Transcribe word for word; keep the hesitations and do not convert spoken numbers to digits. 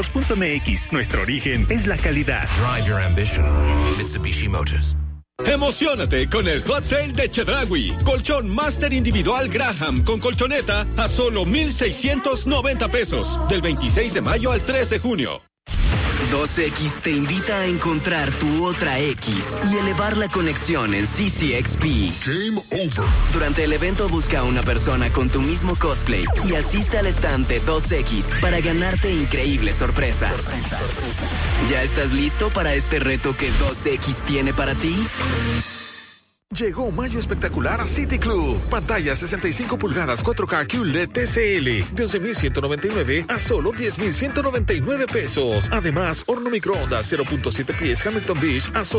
Punto M X, nuestro origen es la calidad. Drive your ambition. Mitsubishi Motors. Emociónate con el Hot Sale de Chedraui. Colchón Master Individual Graham con colchoneta a solo mil seiscientos noventa pesos. Del veintiséis de mayo al tres de junio. dos equis te invita a encontrar tu otra X y elevar la conexión en C C X P. Game over. Durante el evento busca a una persona con tu mismo cosplay y asiste al estante dos equis para ganarte increíbles sorpresas. Sorpresa. ¿Ya estás listo para este reto que dos equis tiene para ti? Llegó Mayo Espectacular a City Club. Pantalla sesenta y cinco pulgadas cuatro K Q L E D T C L de once mil ciento noventa y nueve a solo diez mil ciento noventa y nueve pesos. Además, horno microondas cero punto siete pies Hamilton Beach a solo